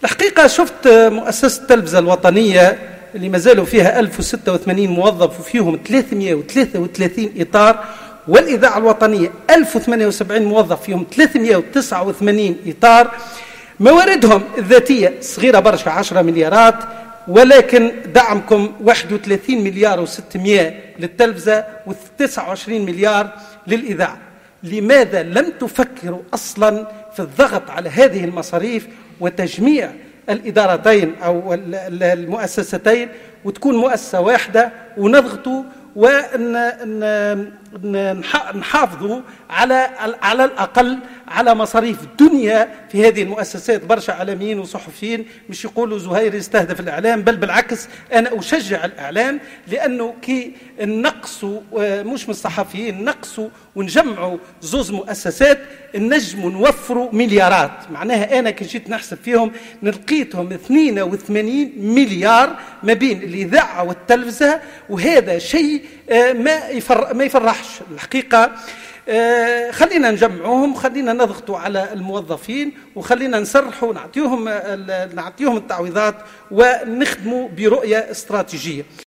الحقيقة شفت مؤسسة التلفزة الوطنية اللي ما زالوا فيها 1086 موظف وفيهم 333 إطار، والإذاعة الوطنية 1078 موظف فيهم 389 إطار. مواردهم الذاتية صغيرة برشا 10 مليارات، ولكن دعمكم 31 مليار و600 للتلفزة و29 مليار للإذاعة. لماذا لم تفكروا أصلا في الضغط على هذه المصاريف وتجميع الإدارتين أو المؤسستين وتكون مؤسسة واحدة، ونضغطوا ونحافظوا على الأقل على مصاريف الدنيا في هذه المؤسسات؟ برشا إعلاميين وصحفيين مش يقولوا زهير يستهدف الإعلام، بل بالعكس أنا أشجع الإعلام، لأنه كي نقصوا مش من الصحفيين، نقصوا ونجمعوا زوز مؤسسات النجم نوفروا مليارات. معناها أنا كي جيت نحسب فيهم نلقيتهم 82 مليار ما بين الإذاعة والتلفزة، وهذا شيء ما يفرحش الحقيقة. خلينا نجمعوهم، خلينا نضغطوا على الموظفين، وخلينا نسرحوا نعطيهم التعويضات ونخدموا برؤية استراتيجية.